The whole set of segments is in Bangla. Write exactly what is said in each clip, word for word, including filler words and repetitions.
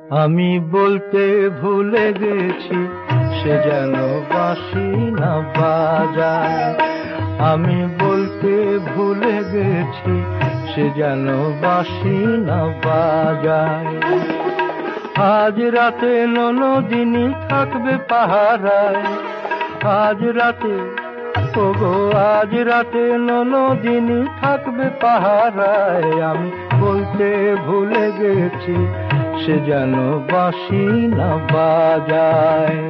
আমি বলতে ভুলে গেছি সে যেন বাঁশি না বাজায়। আমি বলতে ভুলে গেছি সে যেন বাঁশি না বাজায়। আজ রাতে ননদিনী থাকবে পাহারায়, আজ রাতে ওগো আজ রাতে ননদিনী থাকবে পাহারায়। আমি বলতে ভুলে গেছি সে যেন বাঁশি না বাজায়।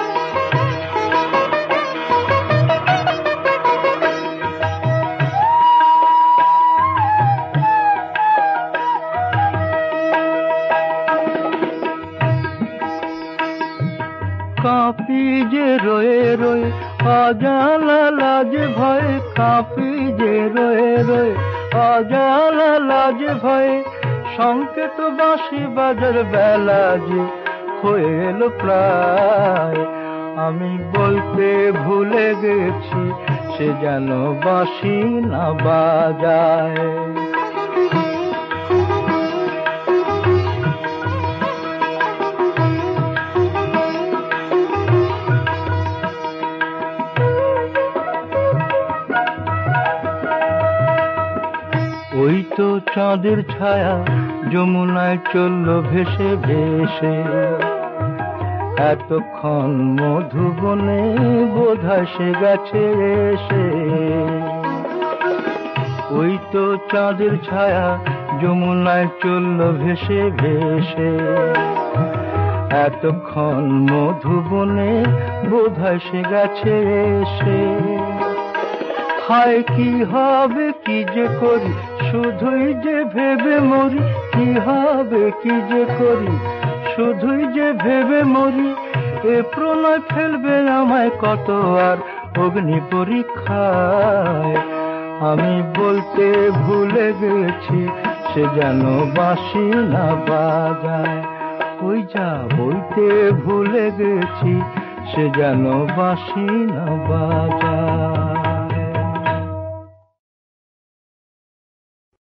কাঁপি যে রয়ে রয়ে অজানা লাজ ভয়ে, কাঁপি যে রয়ে রয়ে অজানা লাজ ভয়ে। সংকেত বাঁশি বাজার বেলা যে হয়ে এলো প্রায়। আমি বলতে ভুলে গেছি সে যেন বাঁশি না বাজায়। ওই তো চাঁদের ছায়া যমুনায় চললো ভেসে ভেসে, এতক্ষণ মধুবনে বোধহয় সে গেছে এসে। ওই তো চাঁদের ছায়া যমুনায় চললো ভেসে ভেসে, এতক্ষণ মধুবনে বোধহয় সে গেছে এসে। হায় কি হবে কি যে করি শুধুই যে ভেবে মরি, কি হবে কি যে করি শুধুই যে ভেবে মরি। এ প্রণয় ফেলবে আমায় কত আর অগ্নি পরীক্ষায়। আমি বলতে ভুলে গেছি সে যেন বাঁশি না বাজায়। ওই যা বলতে ভুলে গেছি সে যেন বাঁশি না বাজায়।